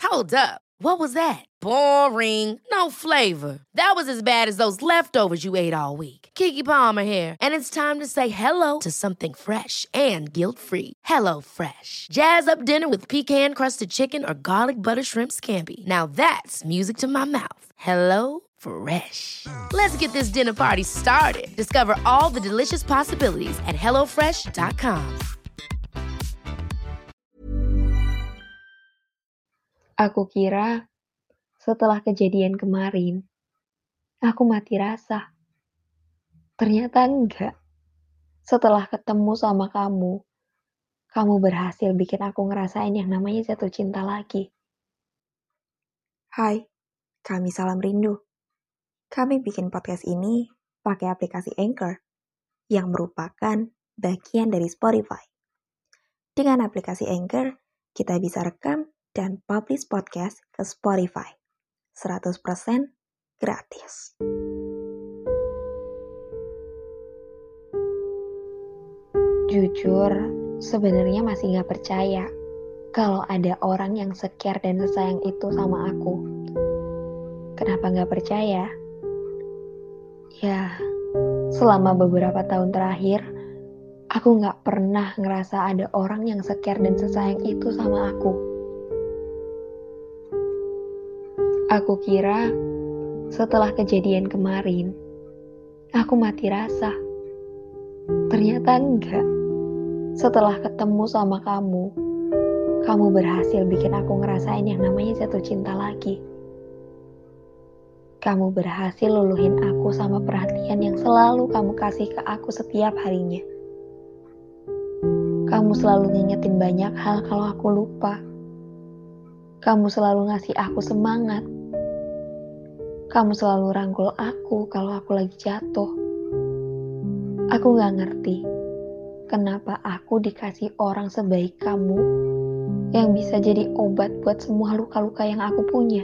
Hold up. What was that? Boring. No flavor. That was as bad as those leftovers you ate all week. Keke Palmer here, and it's time to say hello to something fresh and guilt-free. Hello Fresh. Jazz up dinner with pecan-crusted chicken or garlic butter shrimp scampi. Now that's music to my mouth. Hello Fresh. Let's get this dinner party started. Discover all the delicious possibilities at hellofresh.com. Aku kira setelah kejadian kemarin, aku mati rasa. Ternyata enggak. Setelah ketemu sama kamu berhasil bikin aku ngerasain yang namanya jatuh cinta lagi. Hai, kami Salam Rindu. Kami bikin podcast ini pakai aplikasi Anchor, yang merupakan bagian dari Spotify. Dengan aplikasi Anchor, kita bisa rekam dan publish podcast ke Spotify. 100% gratis. Jujur, sebenarnya masih gak percaya kalau ada orang yang se-care dan sesayang itu sama aku. Kenapa gak percaya? Ya, selama beberapa tahun terakhir, aku gak pernah ngerasa ada orang yang se-care dan sesayang itu sama aku. Aku kira setelah kejadian kemarin, aku mati rasa. Ternyata enggak. Setelah ketemu sama kamu berhasil bikin aku ngerasain yang namanya jatuh cinta lagi. Kamu berhasil luluhin aku sama perhatian yang selalu kamu kasih ke aku setiap harinya. Kamu selalu ngingetin banyak hal kalau aku lupa. Kamu selalu ngasih aku semangat. Kamu selalu rangkul aku kalau aku lagi jatuh. Aku gak ngerti kenapa aku dikasih orang sebaik kamu yang bisa jadi obat buat semua luka-luka yang aku punya.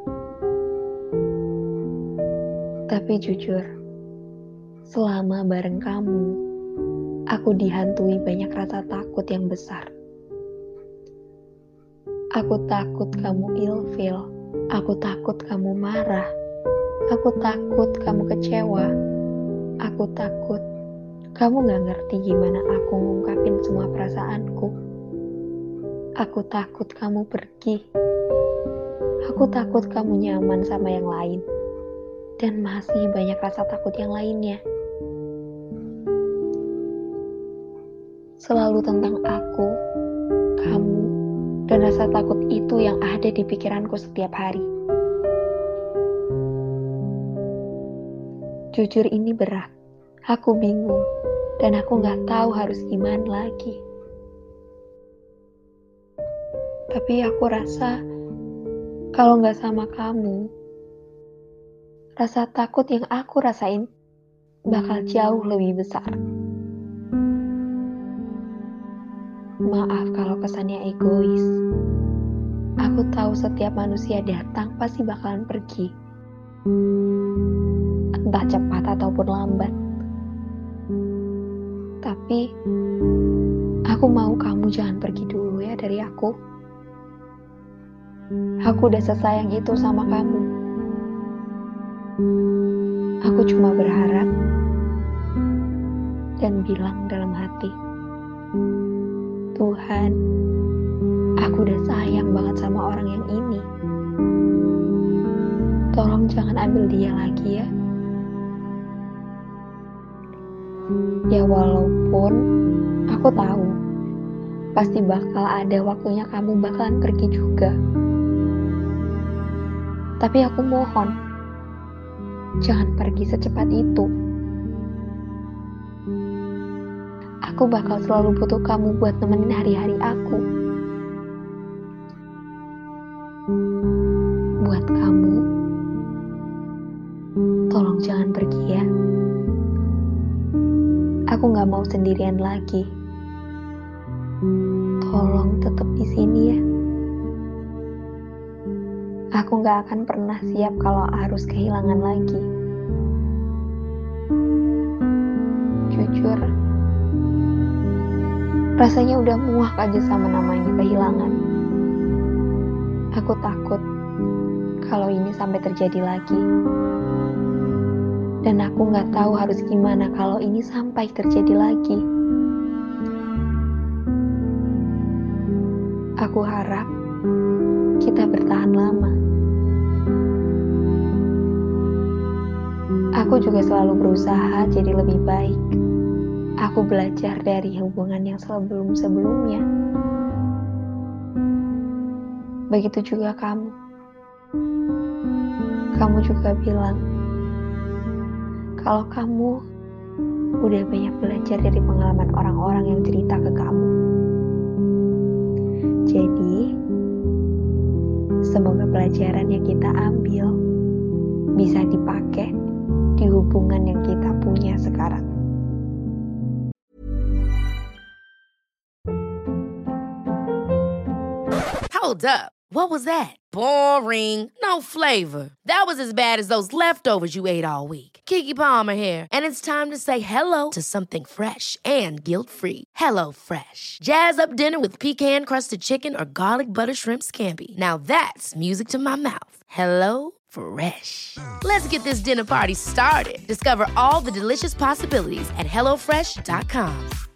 Tapi jujur, selama bareng kamu, aku dihantui banyak rasa takut yang besar. Aku takut kamu ilfil, aku takut kamu marah, aku takut kamu kecewa, aku takut kamu gak ngerti gimana aku ngungkapin semua perasaanku. Aku takut kamu pergi. Aku takut kamu nyaman sama yang lain. Dan masih banyak rasa takut yang lainnya. Selalu tentang aku, kamu, dan rasa takut itu yang ada di pikiranku setiap hari. Jujur ini berat. Aku bingung. Dan aku gak tahu harus gimana lagi. Tapi aku rasa kalau gak sama kamu, rasa takut yang aku rasain bakal jauh lebih besar. Maaf kalau kesannya egois. Aku tahu setiap manusia datang pasti bakalan pergi. Entah cepat ataupun lambat. Tapi, aku mau kamu jangan pergi dulu ya dari aku. Aku udah sesayang itu sama kamu. Aku cuma berharap dan bilang dalam hati, Tuhan, aku udah sayang banget sama orang yang ini. Tolong jangan ambil dia lagi ya. Ya walaupun aku tahu pasti bakal ada waktunya kamu bakalan pergi juga. Tapi aku mohon, jangan pergi secepat itu. Aku bakal selalu butuh kamu buat nemenin hari-hari aku. Buat kamu, tolong jangan pergi ya. Aku gak mau sendirian lagi. Tolong tetap di sini ya. Aku gak akan pernah siap kalau harus kehilangan lagi. Jujur, rasanya udah muak aja sama namanya kehilangan. Aku takut kalau ini sampai terjadi lagi. Dan aku gak tahu harus gimana kalau ini sampai terjadi lagi. Aku harap kita bertahan lama. Aku juga selalu berusaha jadi lebih baik. Aku belajar dari hubungan yang sebelum-sebelumnya. Begitu juga kamu. Kamu juga bilang kalau kamu udah banyak belajar dari pengalaman orang-orang yang cerita ke kamu. Jadi, semoga pelajaran yang kita ambil bisa dipakai di hubungan yang kita punya sekarang. Hold up. What was that? Boring. No flavor. That was as bad as those leftovers you ate all week. Keke Palmer here, and it's time to say hello to something fresh and guilt-free. Hello Fresh. Jazz up dinner with pecan-crusted chicken or garlic butter shrimp scampi. Now that's music to my mouth. Hello Fresh. Let's get this dinner party started. Discover all the delicious possibilities at HelloFresh.com.